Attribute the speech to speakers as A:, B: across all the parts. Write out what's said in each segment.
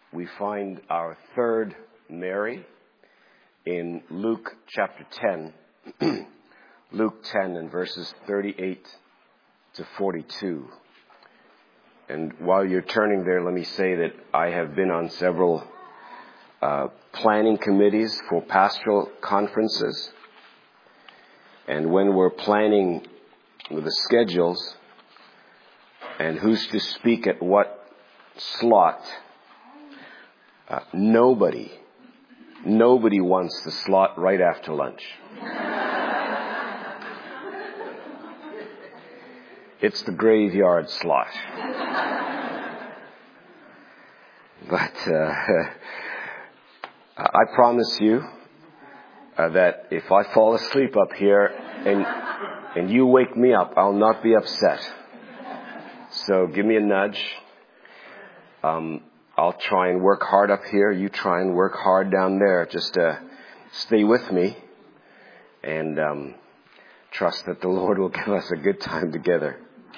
A: we find our third Mary in Luke chapter 10. Luke 10 and verses 38 to 42. And while you're turning there, let me say that I have been on several planning committees for pastoral conferences. And when we're planning the schedules and who's to speak at what slot, nobody wants the slot right after lunch. It's the graveyard slot. But I promise you that if I fall asleep up here and you wake me up, I'll not be upset. So give me a nudge. I'll try and work hard up here. You try and work hard down there. Just stay with me and trust that the Lord will give us a good time together.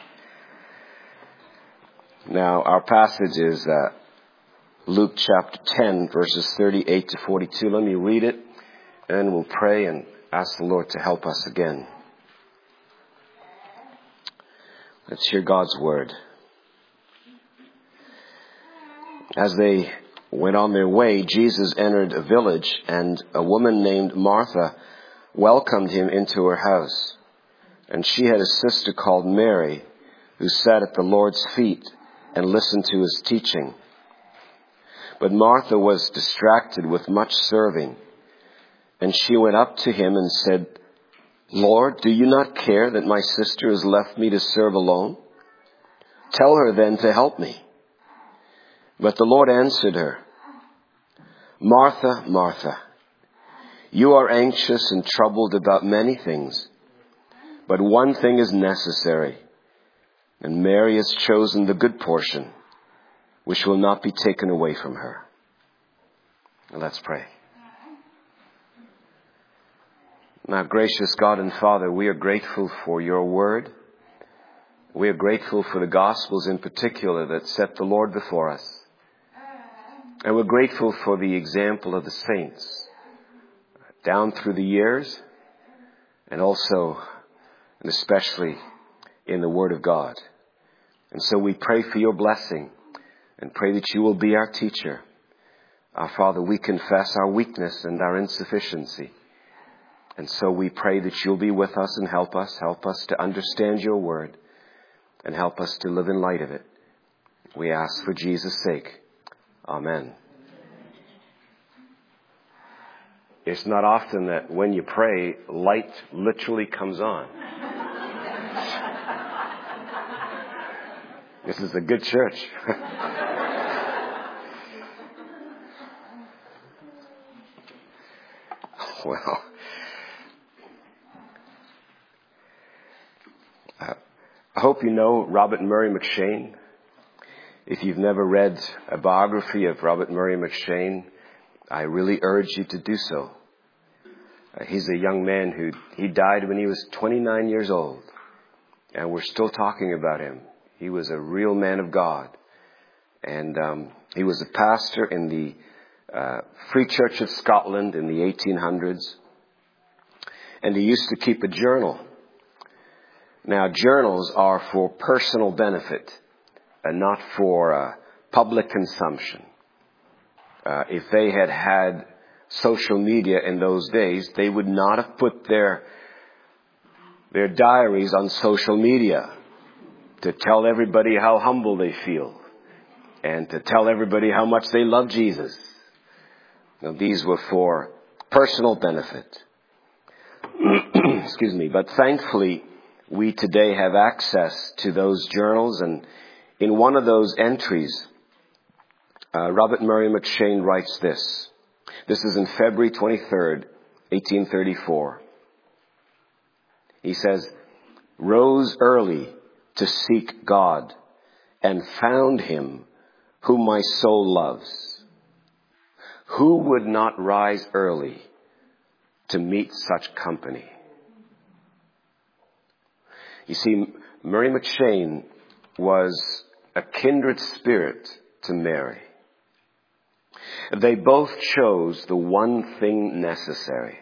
A: Now, our passage is Luke chapter 10, verses 38 to 42. Let me read it, and then we'll pray and ask the Lord to help us again. Let's hear God's word. As they went on their way, Jesus entered a village, and a woman named Martha welcomed him into her house. And she had a sister called Mary, who sat at the Lord's feet and listened to his teaching. But Martha was distracted with much serving, and she went up to him and said, "Lord, do you not care that my sister has left me to serve alone? Tell her then to help me." But the Lord answered her, "Martha, Martha, you are anxious and troubled about many things, but one thing is necessary, and Mary has chosen the good portion, which will not be taken away from her." Let's pray. Now, gracious God and Father, we are grateful for your word. We are grateful for the Gospels in particular that set the Lord before us. And we're grateful for the example of the saints down through the years, and also and especially in the Word of God. And so we pray for your blessing and pray that you will be our teacher. Our Father, we confess our weakness and our insufficiency. And so we pray that you'll be with us and help us to understand your word and help us to live in light of it. We ask for Jesus' sake. Amen. It's not often that when you pray, light literally comes on. This is a good church. Well, I hope you know Robert Murray M'Cheyne. If you've never read a biography of Robert Murray M'Cheyne, I really urge you to do so. He's a young man he died when he was 29 years old, and we're still talking about him. He was a real man of God, and he was a pastor in the Free Church of Scotland in the 1800s, and he used to keep a journal. Now, journals are for personal benefit and not for public consumption. If they had social media in those days, they would not have put their diaries on social media to tell everybody how humble they feel and to tell everybody how much they love Jesus. Now, these were for personal benefit. Excuse me. But thankfully, we today have access to those journals, and in one of those entries, Robert Murray M'Cheyne writes this. This is in February 23rd, 1834. He says, "Rose early to seek God, and found him whom my soul loves. Who would not rise early to meet such company?" You see, Murray M'Cheyne was a kindred spirit to Mary. They both chose the one thing necessary.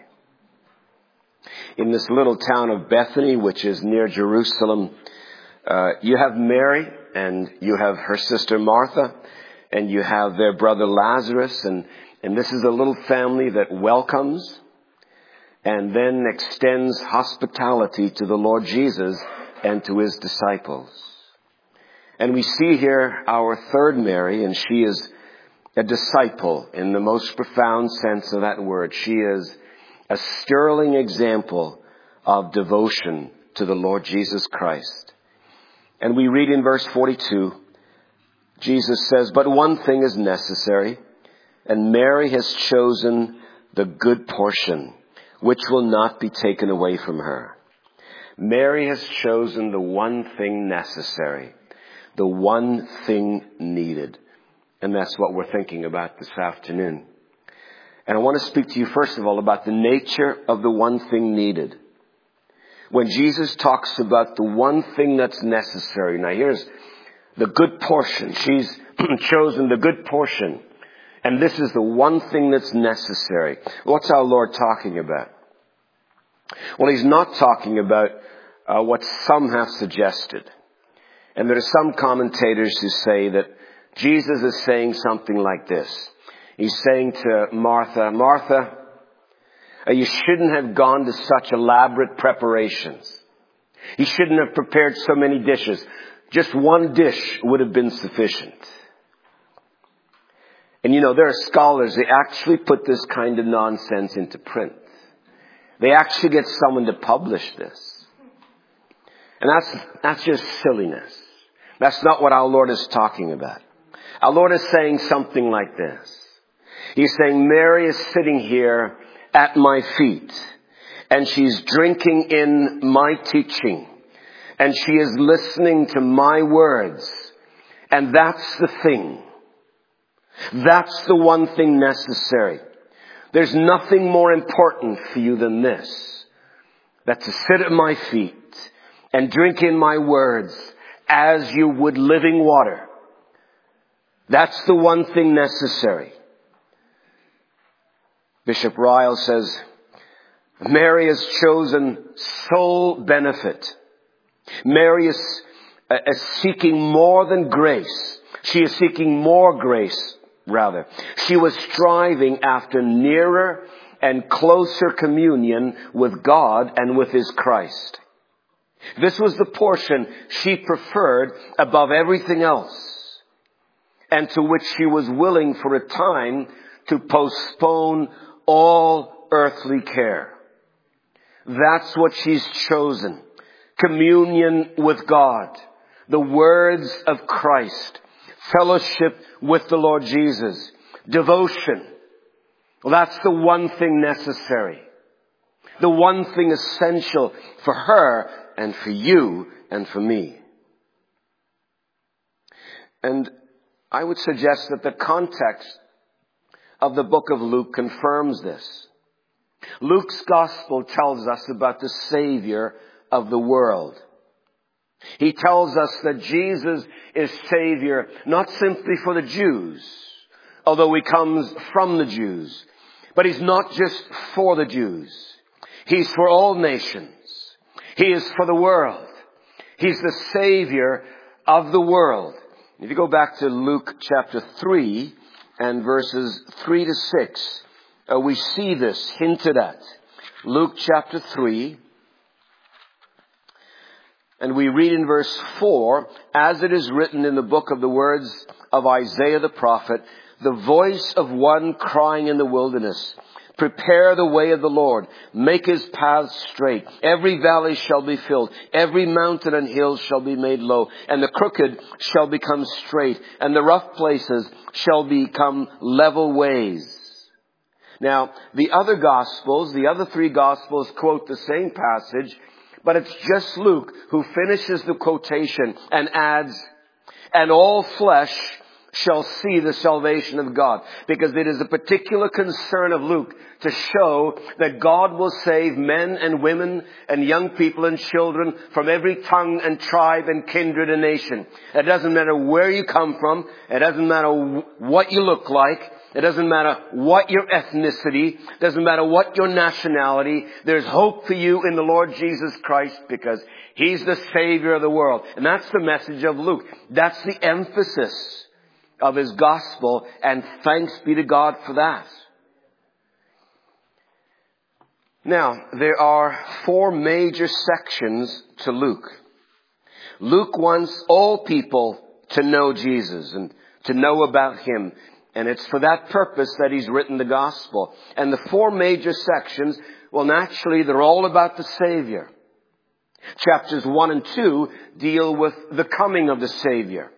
A: In this little town of Bethany, which is near Jerusalem, you have Mary and you have her sister Martha and you have their brother Lazarus, and this is a little family that welcomes and then extends hospitality to the Lord Jesus and to his disciples. And we see here our third Mary, and she is a disciple in the most profound sense of that word. She is a sterling example of devotion to the Lord Jesus Christ. And we read in verse 42, Jesus says, "But one thing is necessary, and Mary has chosen the good portion, which will not be taken away from her." Mary has chosen the one thing necessary, the one thing needed. And that's what we're thinking about this afternoon. And I want to speak to you first of all about the nature of the one thing needed. When Jesus talks about the one thing that's necessary, now here's the good portion. She's chosen the good portion. And this is the one thing that's necessary. What's our Lord talking about? Well, he's not talking about what some have suggested. And there are some commentators who say that Jesus is saying something like this. He's saying to Martha, "Martha, you shouldn't have gone to such elaborate preparations. You shouldn't have prepared so many dishes. Just one dish would have been sufficient." And you know, there are scholars, they actually put this kind of nonsense into print. They actually get someone to publish this. And that's just silliness. That's not what our Lord is talking about. Our Lord is saying something like this. He's saying, Mary is sitting here at my feet, and she's drinking in my teaching, and she is listening to my words. And that's the thing. That's the one thing necessary. There's nothing more important for you than this. That to sit at my feet and drink in my words as you would living water. That's the one thing necessary. Bishop Ryle says, Mary has chosen sole benefit. Mary is seeking more than grace. She is seeking more grace, rather. She was striving after nearer and closer communion with God and with His Christ. This was the portion she preferred above everything else, and to which she was willing for a time to postpone all earthly care. That's what she's chosen. Communion with God, the words of Christ, fellowship with the Lord Jesus, devotion. Well, that's the one thing necessary. The one thing essential for her and for you and for me. And I would suggest that the context of the book of Luke confirms this. Luke's gospel tells us about the Savior of the world. He tells us that Jesus is Savior not simply for the Jews, although He comes from the Jews, but He's not just for the Jews. He's for all nations. He is for the world. He's the Savior of the world. If you go back to Luke chapter 3 and verses 3 to 6, we see this hinted at. Luke chapter 3, and we read in verse 4, "As it is written in the book of the words of Isaiah the prophet, the voice of one crying in the wilderness, prepare the way of the Lord, make His paths straight. Every valley shall be filled, every mountain and hill shall be made low, and the crooked shall become straight, and the rough places shall become level ways." Now, the other Gospels, the other three Gospels quote the same passage, but it's just Luke who finishes the quotation and adds, "And all flesh shall see the salvation of God," because it is a particular concern of Luke to show that God will save men and women and young people and children from every tongue and tribe and kindred and nation. It doesn't matter where you come from. It doesn't matter what you look like. It doesn't matter what your ethnicity, doesn't matter what your nationality. There's hope for you in the Lord Jesus Christ because He's the Savior of the world. And that's the message of Luke. That's the emphasis of his gospel, and thanks be to God for that. Now, there are 4 major sections to Luke. Luke wants all people to know Jesus and to know about Him. And it's for that purpose that he's written the gospel. And the 4 major sections, well, naturally, they're all about the Savior. Chapters 1 and 2 deal with the coming of the Savior.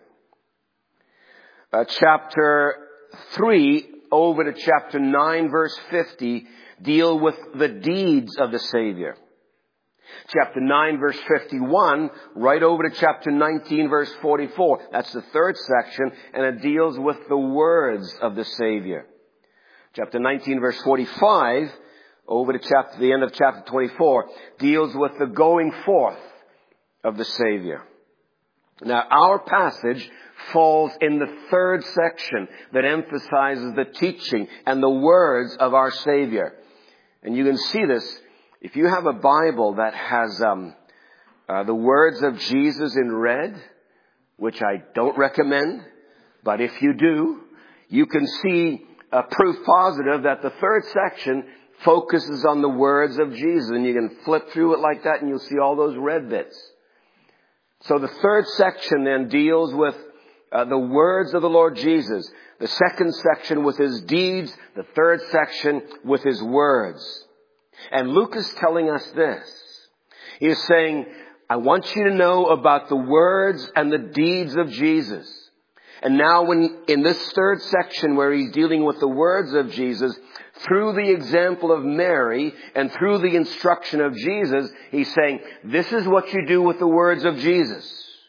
A: Chapter 3 over to chapter 9 verse 50 deal with the deeds of the Savior. Chapter 9 verse 51 right over to chapter 19 verse 44. That's the 3rd section, and it deals with the words of the Savior. Chapter 19 verse 45 over to the end of chapter 24 deals with the going forth of the Savior. Now, our passage falls in the 3rd section that emphasizes the teaching and the words of our Savior. And you can see this if you have a Bible that has the words of Jesus in red, which I don't recommend, but if you do, you can see proof positive that the 3rd section focuses on the words of Jesus. And you can flip through it like that and you'll see all those red bits. So the 3rd section then deals with the words of the Lord Jesus. The 2nd section with His deeds. The 3rd section with His words. And Luke is telling us this. He is saying, I want you to know about the words and the deeds of Jesus. And now in this 3rd section where he's dealing with the words of Jesus, through the example of Mary and through the instruction of Jesus, he's saying, this is what you do with the words of Jesus.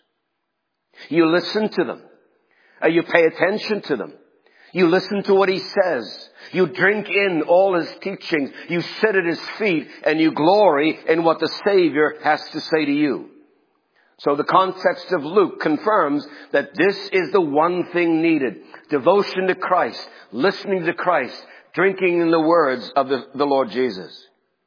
A: You listen to them. You pay attention to them. You listen to what He says. You drink in all His teachings. You sit at His feet and you glory in what the Savior has to say to you. So the context of Luke confirms that this is the one thing needed. Devotion to Christ, listening to Christ, drinking in the words of the Lord Jesus.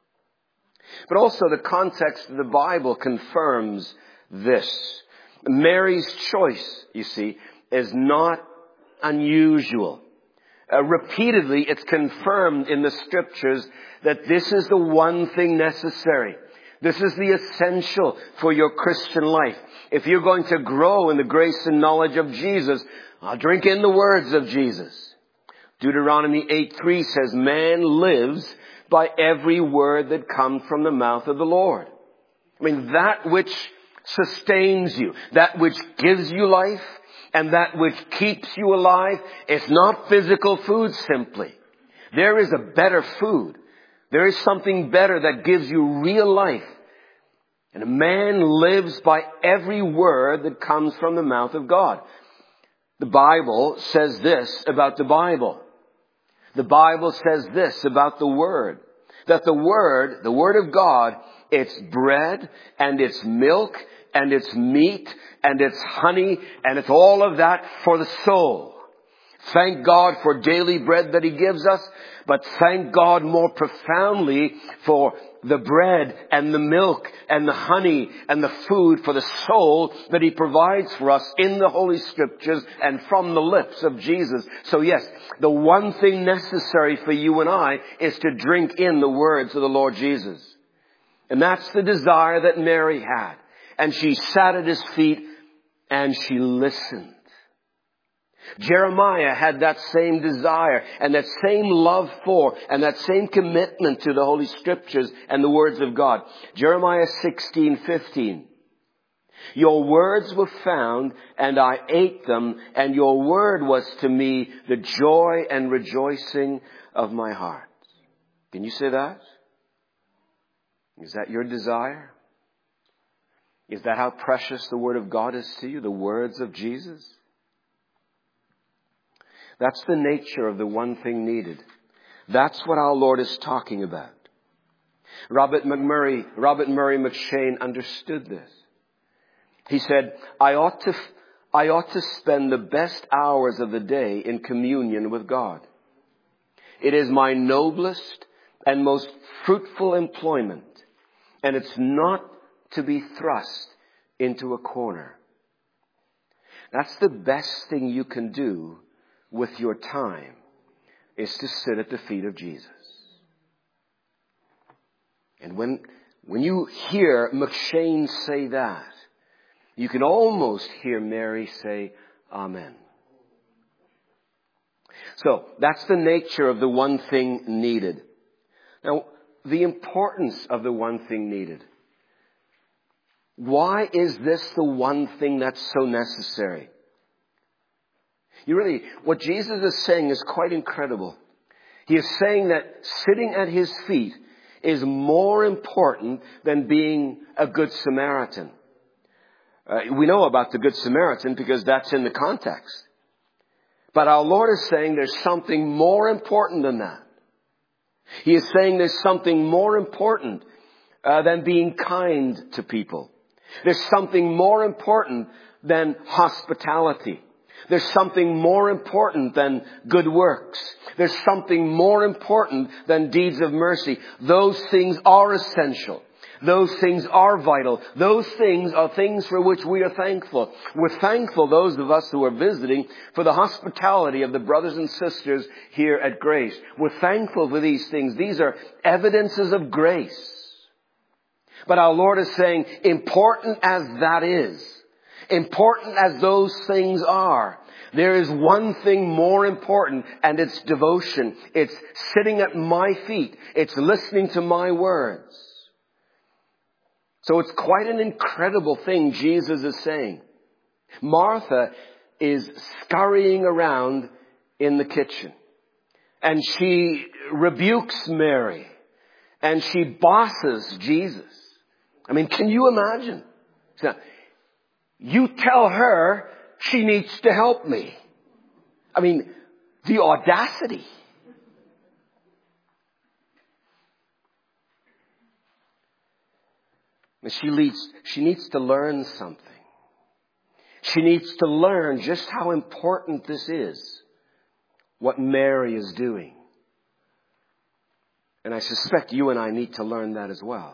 A: But also the context of the Bible confirms this. Mary's choice, you see, is not unusual. Repeatedly, it's confirmed in the Scriptures that this is the one thing necessary. This is the essential for your Christian life. If you're going to grow in the grace and knowledge of Jesus, drink in the words of Jesus. Deuteronomy 8:3 says, man lives by every word that comes from the mouth of the Lord. I mean, that which sustains you, that which gives you life, and that which keeps you alive, is not physical food simply. There is a better food. There is something better that gives you real life. And a man lives by every word that comes from the mouth of God. The Bible says this about the Bible. The Bible says this about the Word. That the Word of God, it's bread and it's milk and it's meat and it's honey and it's all of that for the soul. Thank God for daily bread that He gives us, but thank God more profoundly for the bread and the milk and the honey and the food for the soul that He provides for us in the Holy Scriptures and from the lips of Jesus. So yes, the one thing necessary for you and I is to drink in the words of the Lord Jesus. And that's the desire that Mary had. And she sat at His feet and she listened. Jeremiah had that same desire and that same love for and that same commitment to the Holy Scriptures and the words of God. Jeremiah 16:15. Your words were found and I ate them, and your word was to me the joy and rejoicing of my heart. Can you say that? Is that your desire? Is that how precious the Word of God is to you, the words of Jesus? That's the nature of the one thing needed. That's what our Lord is talking about. Robert Murray McCheyne understood this. He said, I ought to spend the best hours of the day in communion with God. It is my noblest and most fruitful employment. And it's not to be thrust into a corner. That's the best thing you can do with your time, is to sit at the feet of Jesus. And when you hear McShane say that, you can almost hear Mary say, Amen. So, that's the nature of the one thing needed. Now, the importance of the one thing needed. Why is this the one thing that's so necessary? What Jesus is saying is quite incredible. He is saying that sitting at his feet is more important than being a good Samaritan. We know about the Good Samaritan because that's in the context. But our Lord is saying there's something more important than that. He is saying there's something more important than being kind to people. There's something more important than hospitality. There's something more important than good works. There's something more important than deeds of mercy. Those things are essential. Those things are vital. Those things are things for which we are thankful. We're thankful, those of us who are visiting, for the hospitality of the brothers and sisters here at Grace. We're thankful for these things. These are evidences of grace. But our Lord is saying, important as that is, important as those things are, there is one thing more important, and it's devotion. It's sitting at my feet. It's listening to my words. So it's quite an incredible thing Jesus is saying. Martha is scurrying around in the kitchen, and she rebukes Mary, and she bosses Jesus. I mean, can you imagine? So, you tell her she needs to help me. I mean, the audacity. She needs to learn something. She needs to learn just how important this is, what Mary is doing. And I suspect you and I need to learn that as well.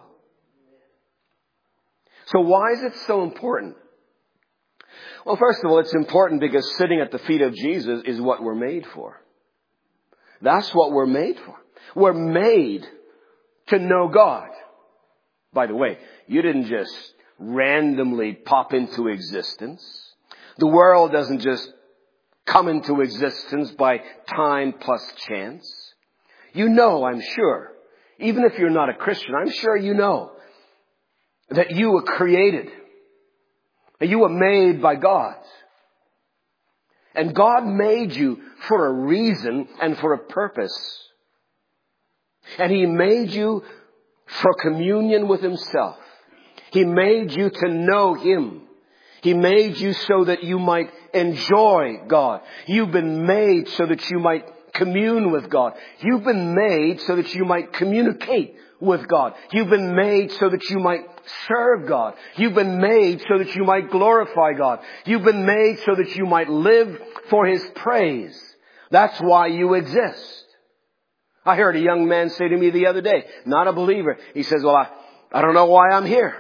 A: So why is it so important? Well, first of all, it's important because sitting at the feet of Jesus is what we're made for. That's what we're made for. We're made to know God. By the way, you didn't just randomly pop into existence. The world doesn't just come into existence by time plus chance. You know, I'm sure, even if you're not a Christian, I'm sure you know that you were created. That you were made by God. And God made you for a reason and for a purpose. And He made you for communion with Himself. He made you to know Him. He made you so that you might enjoy God. You've been made so that you might commune with God. You've been made so that you might communicate with God. You've been made so that you might serve God. You've been made so that you might glorify God. You've been made so that you might live for His praise. That's why you exist. I heard a young man say to me the other day, not a believer. He says, well, I don't know why I'm here.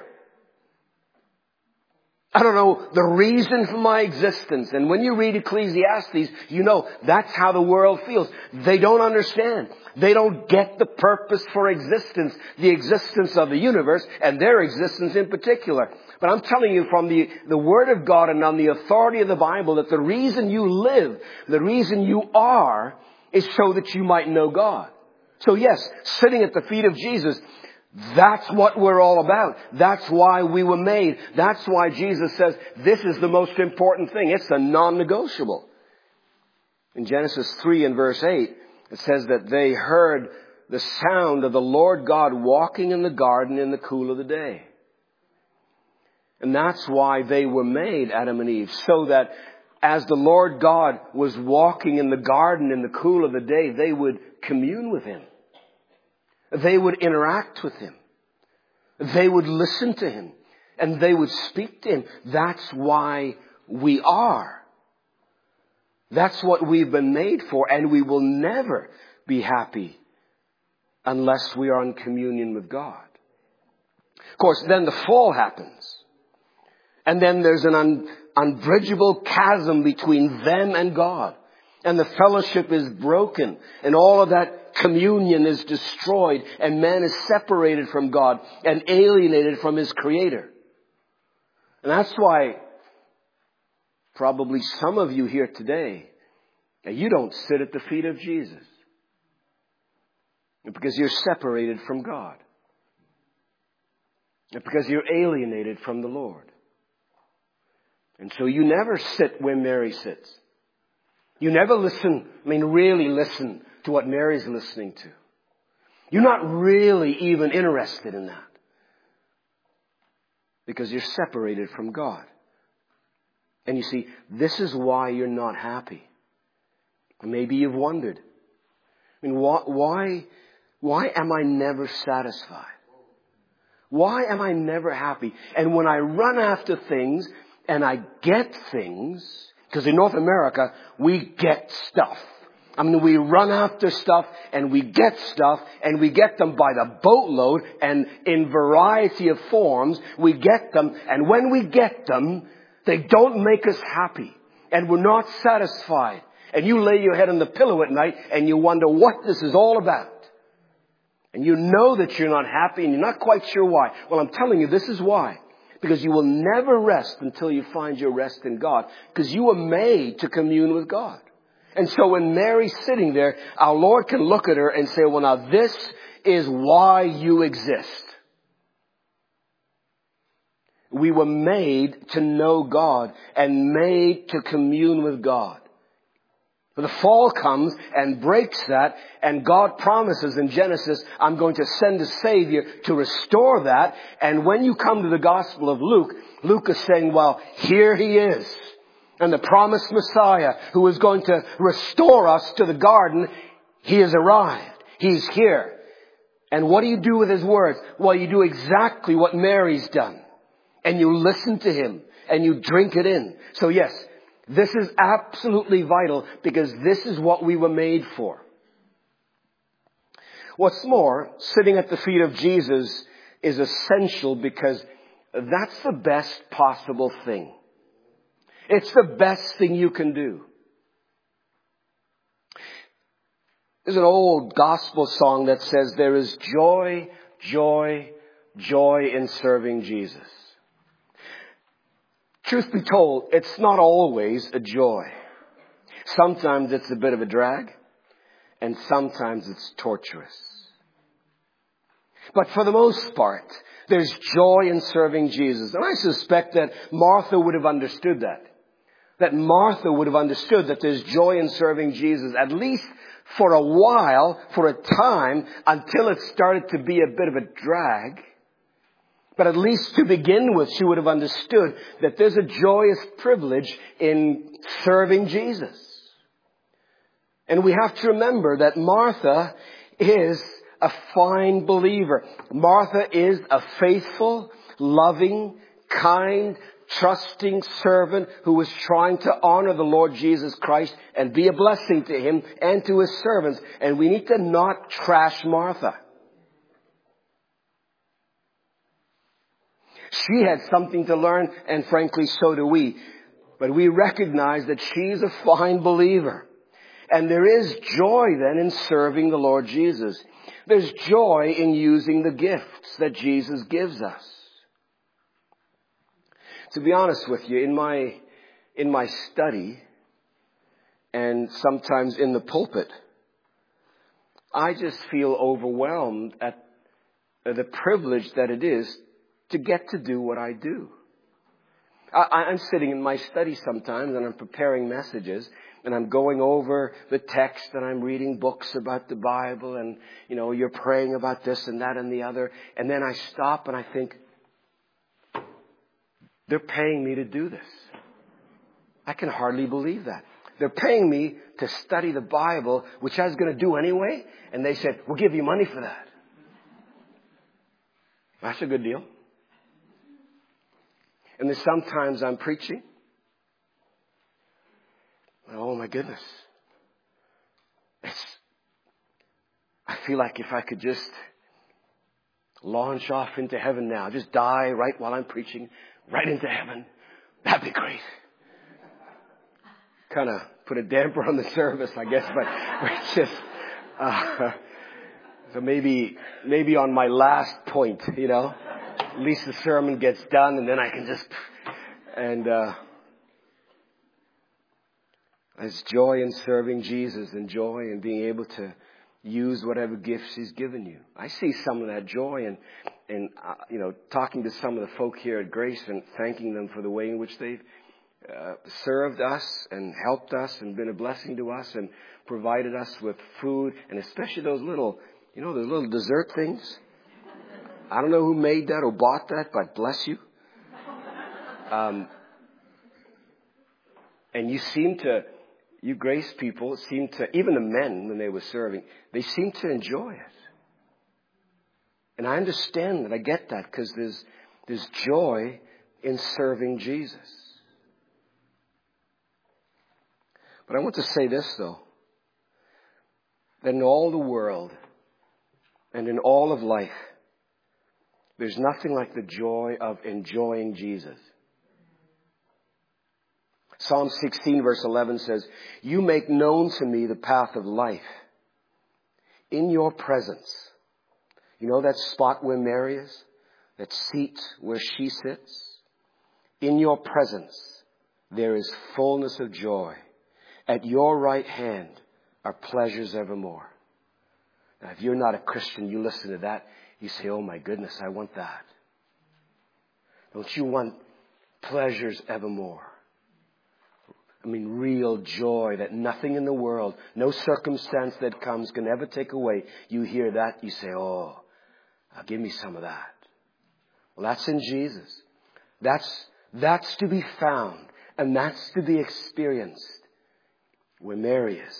A: I don't know the reason for my existence. And when you read Ecclesiastes, you know that's how the world feels. They don't understand. They don't get the purpose for existence, the existence of the universe, and their existence in particular. But I'm telling you from the Word of God and on the authority of the Bible that the reason you live, the reason you are, is so that you might know God. So yes, sitting at the feet of Jesus, that's what we're all about. That's why we were made. That's why Jesus says this is the most important thing. It's a non-negotiable. In Genesis 3 and verse 8, it says that they heard the sound of the Lord God walking in the garden in the cool of the day. And that's why they were made, Adam and Eve, so that as the Lord God was walking in the garden in the cool of the day, they would commune with Him. They would interact with Him. They would listen to Him. And they would speak to Him. That's why we are. That's what we've been made for, and we will never be happy unless we are in communion with God. Of course, then the fall happens. And then there's an unbridgeable chasm between them and God. And the fellowship is broken. And all of that communion is destroyed. And man is separated from God and alienated from his Creator. And that's why probably some of you here today, you don't sit at the feet of Jesus. Because you're separated from God. Because you're alienated from the Lord. And so you never sit where Mary sits. You never really listen to what Mary's listening to. You're not really even interested in that. Because you're separated from God. And you see, this is why you're not happy. And maybe you've wondered, why am I never satisfied? Why am I never happy? And when I run after things and I get things, because in North America, we get stuff. We run after stuff and we get stuff and we get them by the boatload and in variety of forms. We get them, and when we get them, they don't make us happy and we're not satisfied. And you lay your head on the pillow at night and you wonder what this is all about. And you know that you're not happy and you're not quite sure why. Well, I'm telling you, this is why. Because you will never rest until you find your rest in God. Because you were made to commune with God. And so when Mary's sitting there, our Lord can look at her and say, well, now this is why you exist. We were made to know God and made to commune with God. The fall comes and breaks that, and God promises in Genesis, I'm going to send a Savior to restore that. And when you come to the Gospel of Luke, Luke is saying, well, here he is. And the promised Messiah who is going to restore us to the garden, he has arrived. He's here. And what do you do with his words? Well, you do exactly what Mary's done. And you listen to him and you drink it in. So yes, this is absolutely vital because this is what we were made for. What's more, sitting at the feet of Jesus is essential because that's the best possible thing. It's the best thing you can do. There's an old gospel song that says there is joy, joy, joy in serving Jesus. Truth be told, it's not always a joy. Sometimes it's a bit of a drag, and sometimes it's torturous. But for the most part, there's joy in serving Jesus. And I suspect that Martha would have understood that. That Martha would have understood that there's joy in serving Jesus, at least for a while, for a time, until it started to be a bit of a drag. But at least to begin with, she would have understood that there's a joyous privilege in serving Jesus. And we have to remember that Martha is a fine believer. Martha is a faithful, loving, kind, trusting servant who was trying to honor the Lord Jesus Christ and be a blessing to him and to his servants. And we need to not trash Martha. She had something to learn, and frankly, so do we. But we recognize that she's a fine believer. And there is joy then in serving the Lord Jesus. There's joy in using the gifts that Jesus gives us. To be honest with you, in my study, and sometimes in the pulpit, I just feel overwhelmed at the privilege that it is to get to do what I do. I'm sitting in my study sometimes and I'm preparing messages and I'm going over the text and I'm reading books about the Bible and, you're praying about this and that and the other. And then I stop and I think, they're paying me to do this. I can hardly believe that. They're paying me to study the Bible, which I was going to do anyway. And they said, we'll give you money for that. That's a good deal. And then sometimes I'm preaching. Oh my goodness. I feel like if I could just launch off into heaven now, just die right while I'm preaching, right into heaven, that'd be great. Kind of put a damper on the service, I guess, but it's just, so maybe on my last point, at least the sermon gets done and then I can just, there's joy in serving Jesus and joy in being able to use whatever gifts He's given you. I see some of that joy in talking to some of the folk here at Grace and thanking them for the way in which they've served us and helped us and been a blessing to us and provided us with food, and especially those little dessert things. I don't know who made that or bought that, but bless you. And you Grace people seem to, even the men when they were serving, they seem to enjoy it. And I understand that. I get that because there's joy in serving Jesus. But I want to say this though, that in all the world and in all of life, there's nothing like the joy of enjoying Jesus. Psalm 16 verse 11 says, "You make known to me the path of life. In your presence." You know that spot where Mary is? That seat where she sits? In your presence, there is fullness of joy. At your right hand are pleasures evermore. Now, if you're not a Christian, you listen to that, you say, oh my goodness, I want that. Don't you want pleasures evermore? I mean, real joy that nothing in the world, no circumstance that comes can ever take away. You hear that, you say, oh, give me some of that. Well, that's in Jesus. That's to be found, and that's to be experienced where Mary is,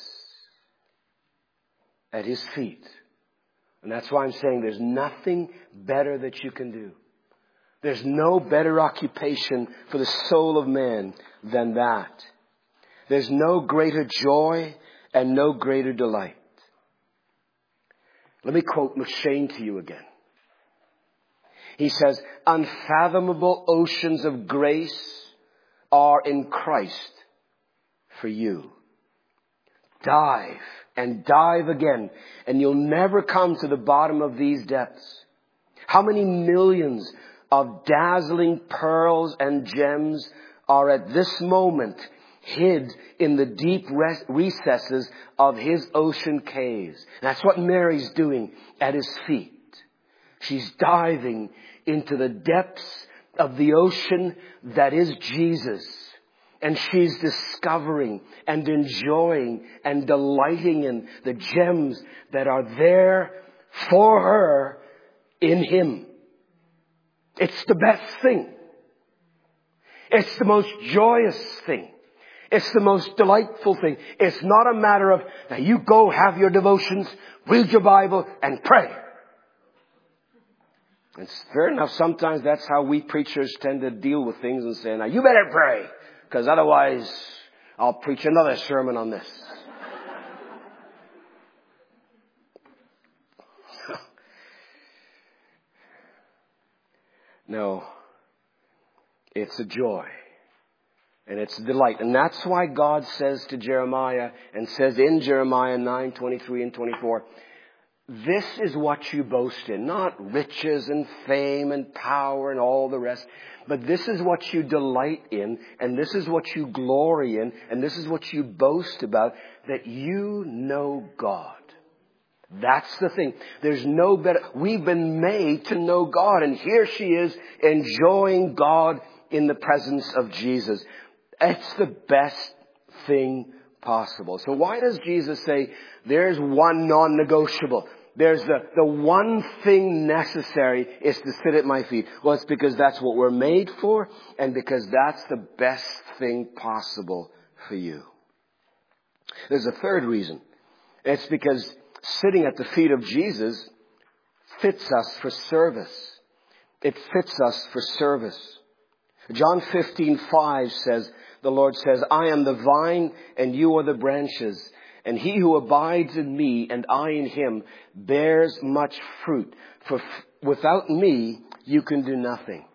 A: at His feet. And that's why I'm saying there's nothing better that you can do. There's no better occupation for the soul of man than that. There's no greater joy and no greater delight. Let me quote McShane to you again. He says, "Unfathomable oceans of grace are in Christ for you. Dive and dive again, and you'll never come to the bottom of these depths. How many millions of dazzling pearls and gems are at this moment hid in the deep recesses of His ocean caves?" That's what Mary's doing at His feet. She's diving into the depths of the ocean that is Jesus. And she's discovering and enjoying and delighting in the gems that are there for her in Him. It's the best thing. It's the most joyous thing. It's the most delightful thing. It's not a matter of, now you go have your devotions, read your Bible, and pray. It's fair enough. Sometimes that's how we preachers tend to deal with things and say, now you better pray, because otherwise I'll preach another sermon on this. No, it's a joy. And it's a delight. And that's why God says to Jeremiah, and says in Jeremiah 9:23 and 24, this is what you boast in. Not riches and fame and power and all the rest. But this is what you delight in. And this is what you glory in. And this is what you boast about. That you know God. That's the thing. There's no better. We've been made to know God. And here she is enjoying God in the presence of Jesus. It's the best thing possible. So why does Jesus say there's one non-negotiable? There's the one thing necessary is to sit at my feet. Well, it's because that's what we're made for, and because that's the best thing possible for you. There's a third reason. It's because sitting at the feet of Jesus fits us for service. It fits us for service. John 15:5 says, the Lord says, I am the vine and you are the branches. And he who abides in me and I in him bears much fruit. For without me, you can do nothing.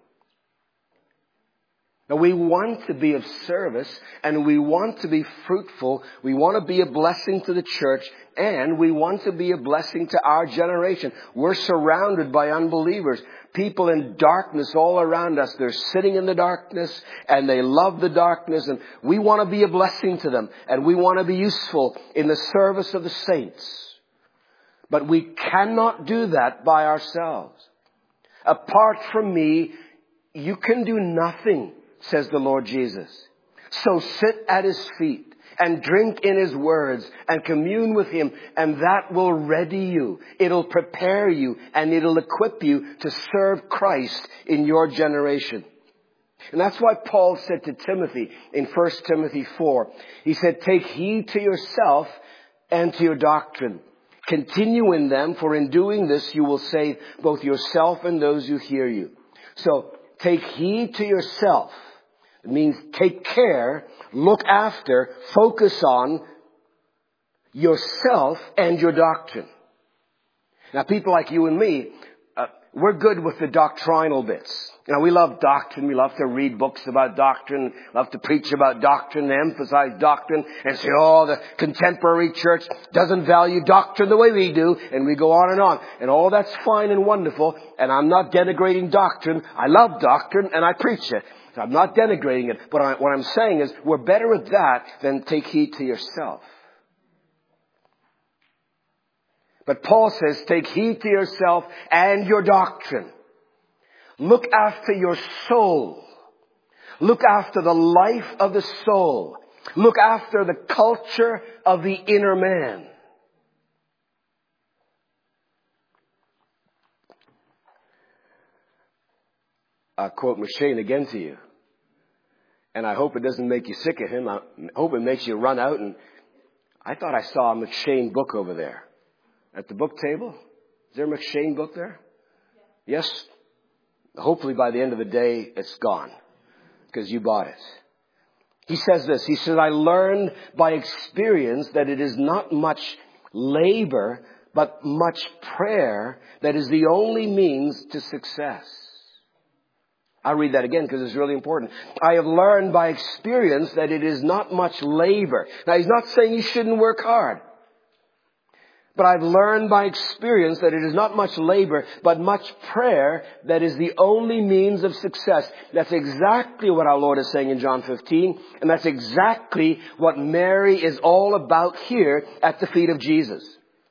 A: Now we want to be of service and we want to be fruitful. We want to be a blessing to the church and we want to be a blessing to our generation. We're surrounded by unbelievers. People in darkness all around us. They're sitting in the darkness and they love the darkness and we want to be a blessing to them and we want to be useful in the service of the saints. But we cannot do that by ourselves. Apart from me, you can do nothing, says the Lord Jesus. So sit at his feet and drink in his words and commune with him, and that will ready you. It'll prepare you and it'll equip you to serve Christ in your generation. And that's why Paul said to Timothy in 1 Timothy 4, he said, take heed to yourself and to your doctrine. Continue in them, for in doing this you will save both yourself and those who hear you. So take heed to yourself. It means take care, look after, focus on yourself and your doctrine. Now, people like you and me, we're good with the doctrinal bits. You know, we love doctrine. We love to read books about doctrine, love to preach about doctrine, emphasize doctrine, and say, oh, the contemporary church doesn't value doctrine the way we do, and we go on and on. And all that's fine and wonderful, and I'm not denigrating doctrine. I love doctrine, and I preach it. So I'm not denigrating it, but what I'm saying is we're better at that than take heed to yourself. But Paul says, take heed to yourself and your doctrine. Look after your soul. Look after the life of the soul. Look after the culture of the inner man. I'll quote McShane again to you. And I hope it doesn't make you sick of him. I hope it makes you run out. And I thought I saw a McShane book over there. At the book table? Is there a McShane book there? Yes? Hopefully by the end of the day, it's gone. Because you bought it. He says this. He says, I learned by experience that it is not much labor, but much prayer that is the only means to success. I'll read that again because it's really important. I have learned by experience that it is not much labor. Now, he's not saying you shouldn't work hard. But I've learned by experience that it is not much labor, but much prayer that is the only means of success. That's exactly what our Lord is saying in John 15. And that's exactly what Mary is all about here at the feet of Jesus.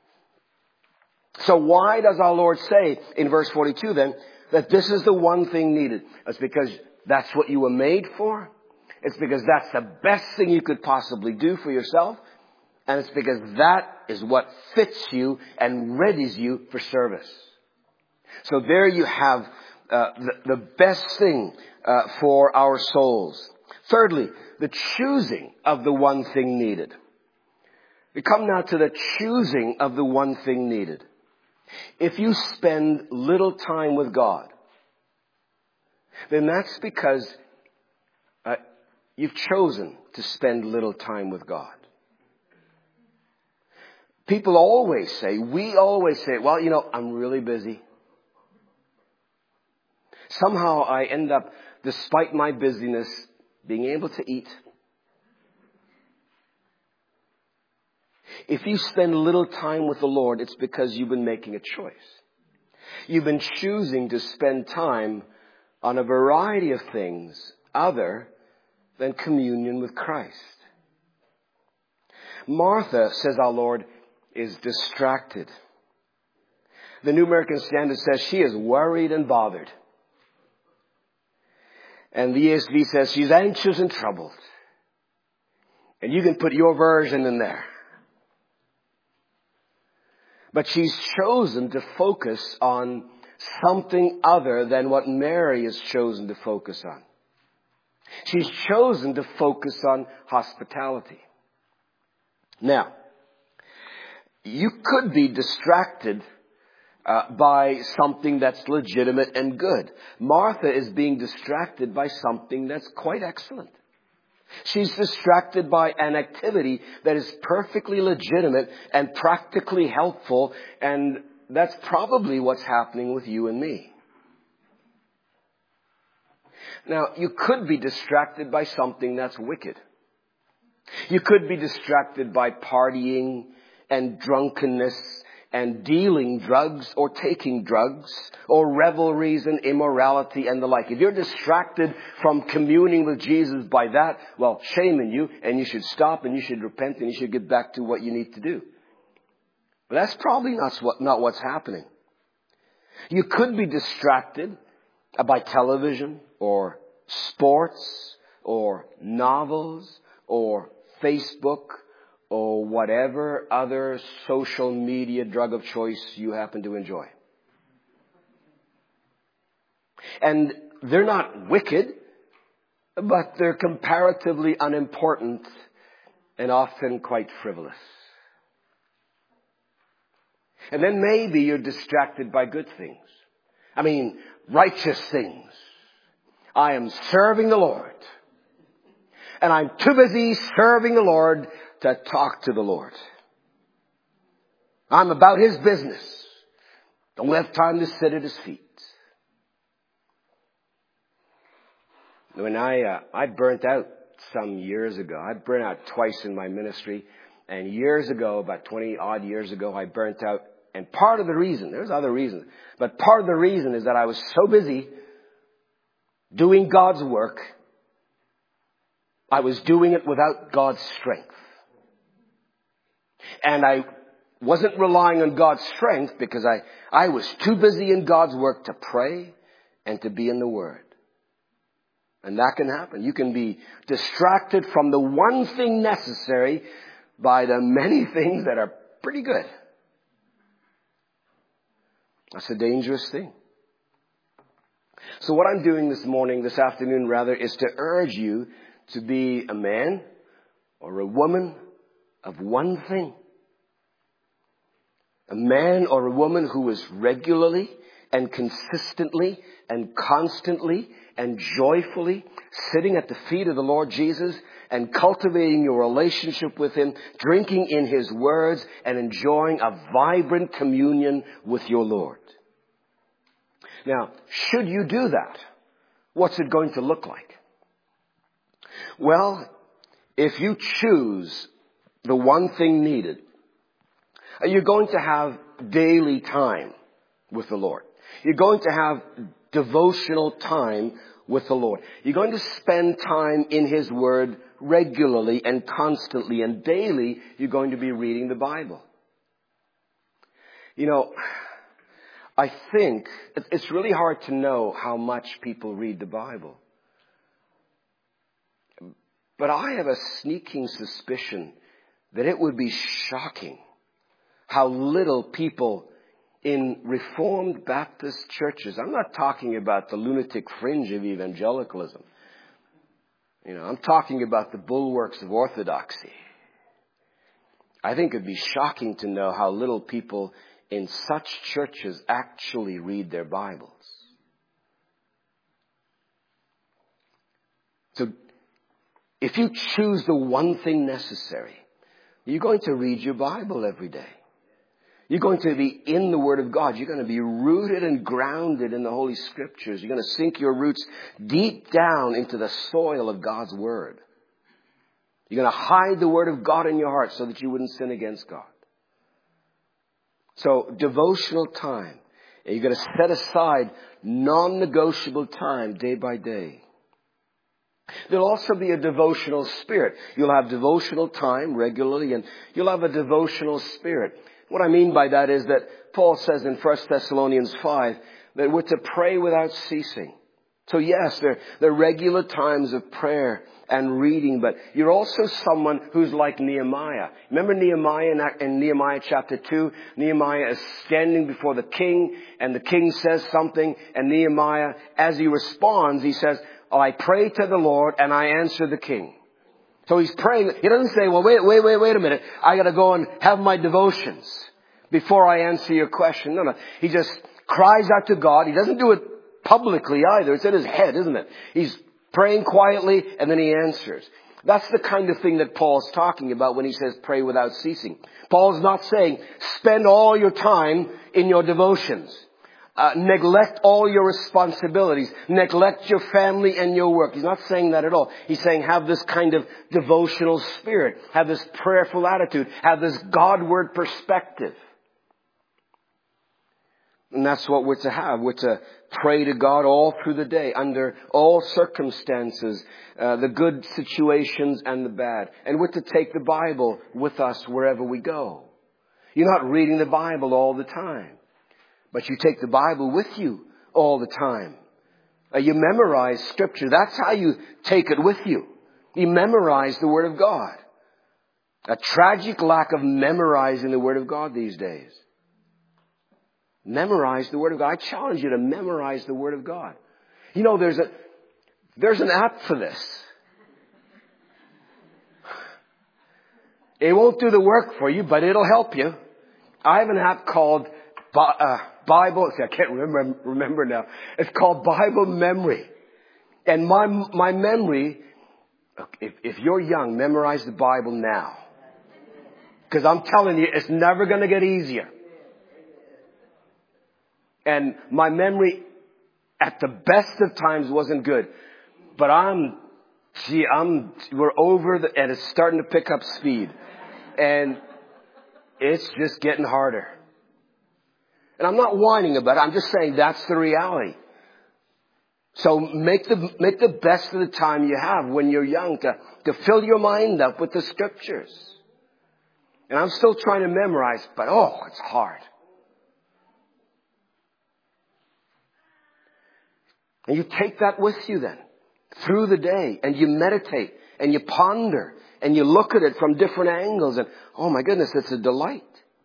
A: So why does our Lord say in verse 42 then that this is the one thing needed? It's because that's what you were made for. It's because that's the best thing you could possibly do for yourself. And it's because that is what fits you and readies you for service. So there you have the best thing for our souls. Thirdly, the choosing of the one thing needed. We come now to the choosing of the one thing needed. If you spend little time with God, then that's because you've chosen to spend little time with God. People always say, we always say, well, you know, I'm really busy. Somehow I end up, despite my busyness, being able to eat. If you spend little time with the Lord, it's because you've been making a choice. You've been choosing to spend time on a variety of things other than communion with Christ. Martha, says our Lord, is distracted. The New American Standard says she is worried and bothered. And the ESV says she's anxious and troubled. And you can put your version in there. But she's chosen to focus on something other than what Mary has chosen to focus on. She's chosen to focus on hospitality. Now, you could be distracted by something that's legitimate and good. Martha is being distracted by something that's quite excellent. She's distracted by an activity that is perfectly legitimate and practically helpful, and that's probably what's happening with you and me. Now, you could be distracted by something that's wicked. You could be distracted by partying and drunkenness and dealing drugs or taking drugs or revelries and immorality and the like. If you're distracted from communing with Jesus by that, well, shame on you, and you should stop and you should repent and you should get back to what you need to do. But that's probably not what's happening. You could be distracted by television or sports or novels or Facebook or whatever other social media drug of choice you happen to enjoy. And they're not wicked, but they're comparatively unimportant and often quite frivolous. And then maybe you're distracted by good things. I mean, righteous things. I am serving the Lord. And I'm too busy serving the Lord to talk to the Lord. I'm about His business. Don't have time to sit at His feet. When I burnt out some years ago. I burnt out twice in my ministry. And years ago, about 20 odd years ago, I burnt out. And part of the reason, there's other reasons, but part of the reason is that I was so busy doing God's work, I was doing it without God's strength. And I wasn't relying on God's strength because I was too busy in God's work to pray and to be in the Word. And that can happen. You can be distracted from the one thing necessary by the many things that are pretty good. That's a dangerous thing. So what I'm doing this afternoon, is to urge you to be a man or a woman of one thing. A man or a woman who is regularly and consistently and constantly and joyfully sitting at the feet of the Lord Jesus and cultivating your relationship with Him, drinking in His words and enjoying a vibrant communion with your Lord. Now, should you do that, what's it going to look like? Well, if you choose the one thing needed, you're going to have daily time with the Lord. You're going to have devotional time with the Lord. You're going to spend time in His Word regularly and constantly, and daily you're going to be reading the Bible. You know, I think it's really hard to know how much people read the Bible. But I have a sneaking suspicion that it would be shocking how little people in Reformed Baptist churches, I'm not talking about the lunatic fringe of evangelicalism. I'm talking about the bulwarks of orthodoxy. I think it'd be shocking to know how little people in such churches actually read their Bibles. So, if you choose the one thing necessary, you're going to read your Bible every day. You're going to be in the Word of God. You're going to be rooted and grounded in the Holy Scriptures. You're going to sink your roots deep down into the soil of God's Word. You're going to hide the Word of God in your heart so that you wouldn't sin against God. So, devotional time. And you're going to set aside non-negotiable time day by day. There'll also be a devotional spirit. You'll have devotional time regularly, and you'll have a devotional spirit. What I mean by that is that Paul says in 1 Thessalonians 5 that we're to pray without ceasing. So yes, there are regular times of prayer and reading, but you're also someone who's like Nehemiah. Remember Nehemiah in Nehemiah chapter 2? Nehemiah is standing before the king, and the king says something, and Nehemiah, as he responds, he says, I pray to the Lord and I answer the king. So he's praying. He doesn't say, well, wait a minute. I got to go and have my devotions before I answer your question. No. He just cries out to God. He doesn't do it publicly either. It's in his head, isn't it? He's praying quietly and then he answers. That's the kind of thing that Paul's talking about when he says pray without ceasing. Paul's not saying spend all your time in your devotions. Neglect all your responsibilities. Neglect your family and your work. He's not saying that at all. He's saying have this kind of devotional spirit. Have this prayerful attitude. Have this Godward perspective. And that's what we're to have. We're to pray to God all through the day, under all circumstances, the good situations and the bad. And we're to take the Bible with us wherever we go. You're not reading the Bible all the time, but you take the Bible with you all the time. You memorize Scripture. That's how you take it with you. You memorize the Word of God. A tragic lack of memorizing the Word of God these days. Memorize the Word of God. I challenge you to memorize the Word of God. You know, there's an app for this. It won't do the work for you, but it'll help you. I have an app called Bible. I can't remember now. It's called Bible Memory. And my memory, if you're young, memorize the Bible now. Because I'm telling you, it's never going to get easier. And my memory at the best of times wasn't good. But we're over and it's starting to pick up speed. And it's just getting harder. And I'm not whining about it. I'm just saying that's the reality. So make the best of the time you have when you're young to fill your mind up with the Scriptures. And I'm still trying to memorize, but it's hard. And you take that with you then through the day, and you meditate and you ponder and you look at it from different angles, and oh my goodness, it's a delight.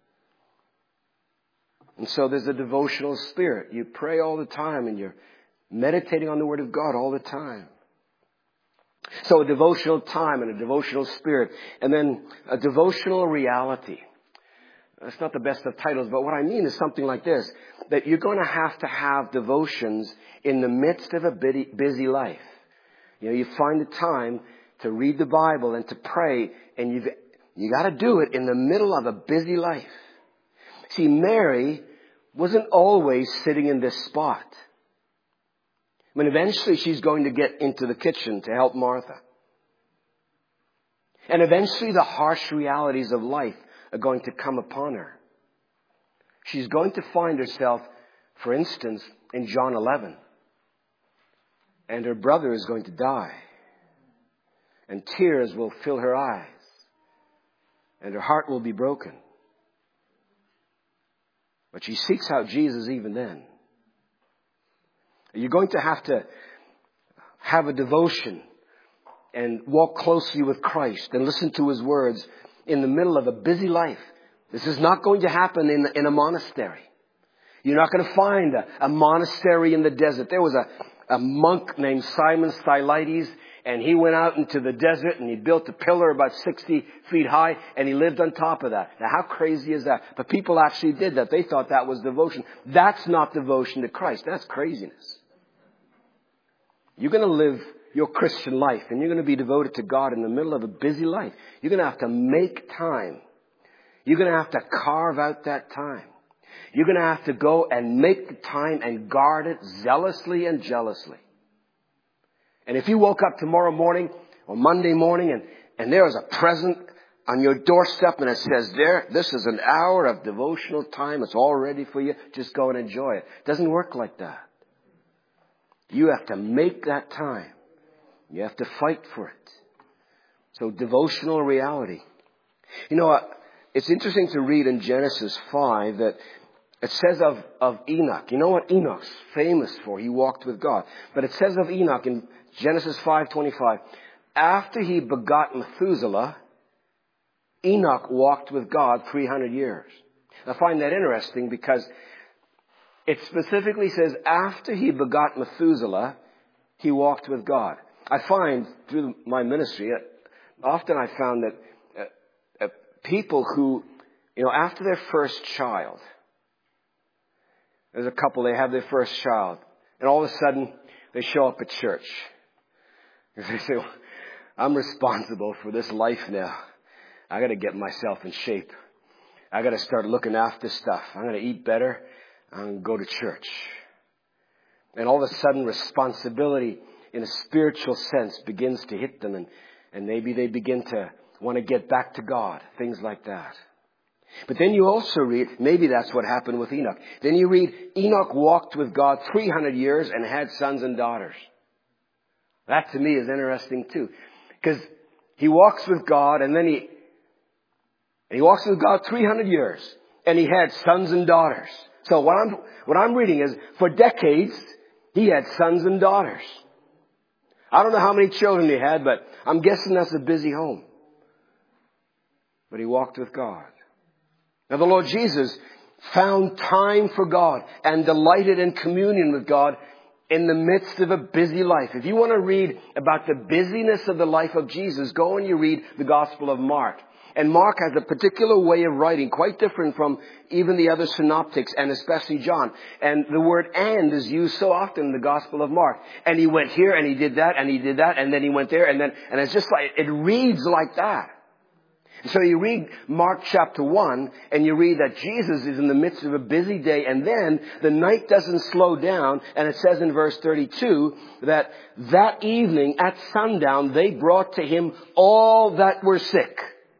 A: And so there's a devotional spirit. You pray all the time and you're meditating on the Word of God all the time. So a devotional time and a devotional spirit, and then a devotional reality. That's not the best of titles, but what I mean is something like this, that you're going to have devotions in the midst of a busy life. You know, you find the time to read the Bible and to pray, and you got to do it in the middle of a busy life. See, Mary wasn't always sitting in this spot. I mean, eventually she's going to get into the kitchen to help Martha. And eventually the harsh realities of life are going to come upon her. She's going to find herself, for instance, in John 11. And her brother is going to die. And tears will fill her eyes. And her heart will be broken. But she seeks out Jesus even then. You're going to have a devotion and walk closely with Christ and listen to His words in the middle of a busy life. This is not going to happen in a monastery. You're not going to find a monastery in the desert. There was a monk named Simon Stylites, and he went out into the desert and he built a pillar about 60 feet high, and he lived on top of that. Now, how crazy is that? But people actually did that. They thought that was devotion. That's not devotion to Christ. That's craziness. You're going to live your Christian life, and you're going to be devoted to God in the middle of a busy life. You're going to have to make time. You're going to have to carve out that time. You're going to have to go and make the time and guard it zealously and jealously. And if you woke up tomorrow morning or Monday morning and there is a present on your doorstep and it says this is an hour of devotional time. It's all ready for you. Just go and enjoy it. It doesn't work like that. You have to make that time. You have to fight for it. So devotional reality. You know, it's interesting to read in Genesis 5 that it says of Enoch. You know what Enoch's famous for? He walked with God. But it says of Enoch in Genesis 5:25, after he begot Methuselah, Enoch walked with God 300 years. I find that interesting because it specifically says after he begot Methuselah, he walked with God. I find through my ministry, often I found that people who, after their first child, there's a couple, they have their first child, and all of a sudden they show up at church. They say, I'm responsible for this life now. I got to get myself in shape. I got to start looking after stuff. I'm going to eat better. I'm going to go to church. And all of a sudden, responsibility in a spiritual sense begins to hit them, and maybe they begin to want to get back to God, things like that. But then you also read, maybe that's what happened with Enoch. Then you read, Enoch walked with God 300 years and had sons and daughters. That to me is interesting too. Because he walks with God and then he walks with God 300 years and he had sons and daughters. So what I'm reading is, for decades, he had sons and daughters. I don't know how many children he had, but I'm guessing that's a busy home. But he walked with God. Now the Lord Jesus found time for God and delighted in communion with God in the midst of a busy life. If you want to read about the busyness of the life of Jesus, go and you read the Gospel of Mark. And Mark has a particular way of writing, quite different from even the other synoptics, and especially John. And the word "and" is used so often in the Gospel of Mark. And he went here, and he did that, and he did that, and then he went there, and it's just like, it reads like that. So you read Mark chapter 1, and you read that Jesus is in the midst of a busy day, and then the night doesn't slow down, and it says in verse 32 that evening at sundown they brought to him all that were sick.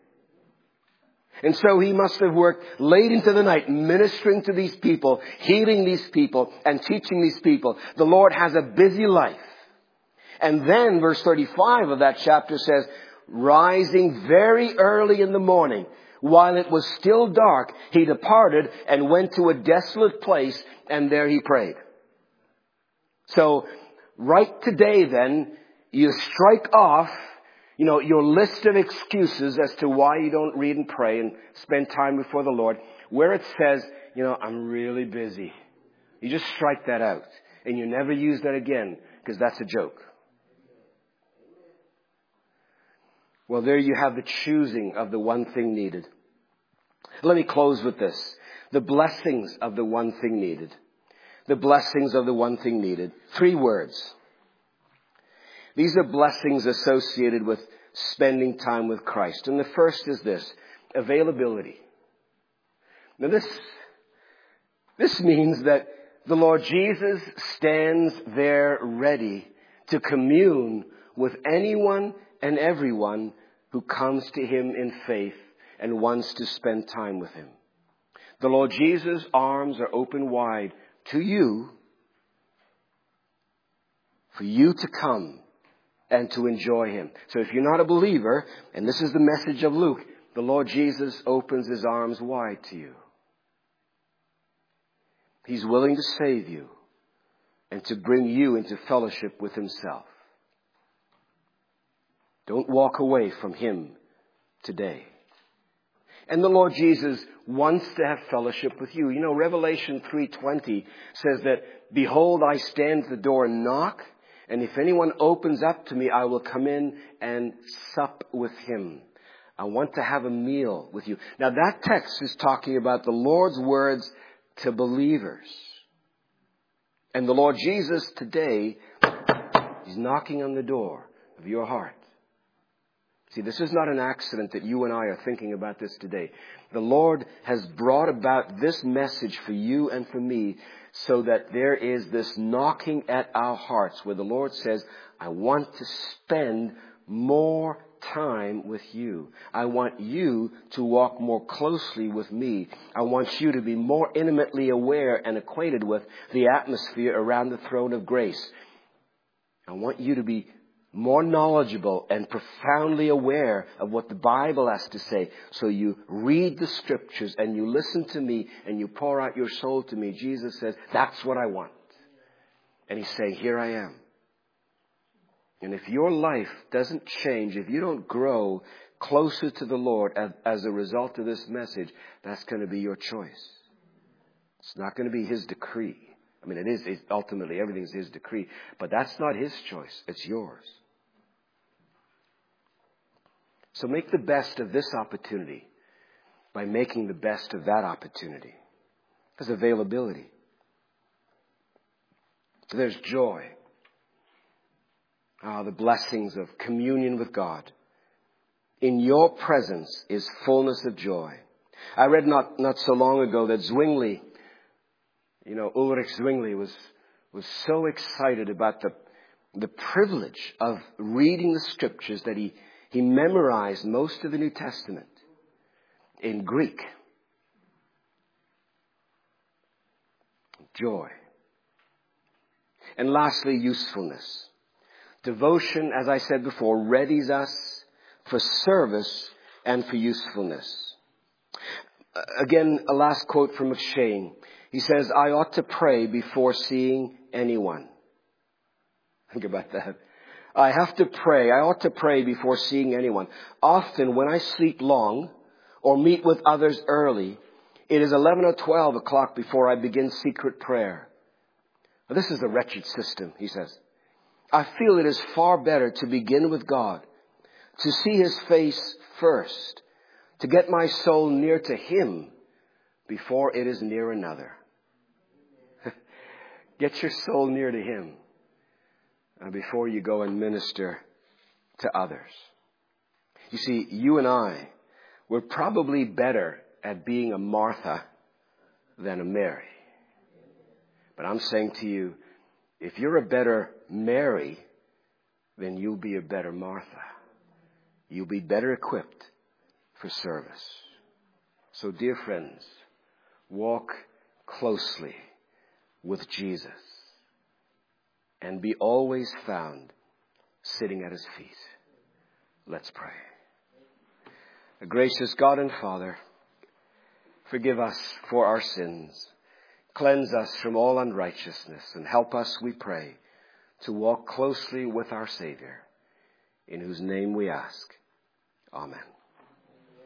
A: And so he must have worked late into the night ministering to these people, healing these people, and teaching these people. The Lord has a busy life. And then verse 35 of that chapter says, rising very early in the morning, while it was still dark, he departed and went to a desolate place, and there he prayed. So right today then, you strike off your list of excuses as to why you don't read and pray and spend time before the Lord, where it says, I'm really busy. You just strike that out. And you never use that again, because that's a joke. Well, there you have the choosing of the one thing needed. Let me close with this. The blessings of the one thing needed. The blessings of the one thing needed. 3 words. These are blessings associated with spending time with Christ. And the first is this: availability. Now this means that the Lord Jesus stands there ready to commune with anyone and everyone who comes to him in faith and wants to spend time with him. The Lord Jesus' arms are open wide to you, for you to come and to enjoy him. So if you're not a believer, and this is the message of Luke, the Lord Jesus opens his arms wide to you. He's willing to save you and to bring you into fellowship with himself. Don't walk away from him today. And the Lord Jesus wants to have fellowship with you. Revelation 3:20 says that, behold, I stand at the door and knock, and if anyone opens up to me, I will come in and sup with him. I want to have a meal with you. Now that text is talking about the Lord's words to believers. And the Lord Jesus today, he's knocking on the door of your heart. See, this is not an accident that you and I are thinking about this today. The Lord has brought about this message for you and for me so that there is this knocking at our hearts where the Lord says, I want to spend more time with you. I want you to walk more closely with me. I want you to be more intimately aware and acquainted with the atmosphere around the throne of grace. I want you to be more knowledgeable and profoundly aware of what the Bible has to say. So you read the scriptures and you listen to me and you pour out your soul to me. Jesus says, that's what I want. And he's saying, here I am. And if your life doesn't change, if you don't grow closer to the Lord as a result of this message, that's going to be your choice. It's not going to be his decree. I mean, it is ultimately everything's his decree, but that's not his choice. It's yours. So make the best of this opportunity by making the best of that opportunity. There's availability. There's joy. The blessings of communion with God. In your presence is fullness of joy. I read not so long ago that Zwingli, Ulrich Zwingli was so excited about the privilege of reading the scriptures that he memorized most of the New Testament in Greek. Joy. And lastly, usefulness. Devotion, as I said before, readies us for service and for usefulness. Again, a last quote from McShane. He says, I ought to pray before seeing anyone. Think about that. I ought to pray before seeing anyone. Often when I sleep long or meet with others early, it is 11 or 12 o'clock before I begin secret prayer. Now, this is a wretched system, he says. I feel it is far better to begin with God, to see His face first, to get my soul near to Him before it is near another. Get your soul near to Him before you go and minister to others. You see, you and I, we're probably better at being a Martha than a Mary. But I'm saying to you, if you're a better Mary, then you'll be a better Martha. You'll be better equipped for service. So, dear friends, walk closely with Jesus and be always found sitting at His feet. Let's pray. A gracious God and Father, forgive us for our sins. Cleanse us from all unrighteousness and help us, we pray, to walk closely with our Savior, in whose name we ask. Amen.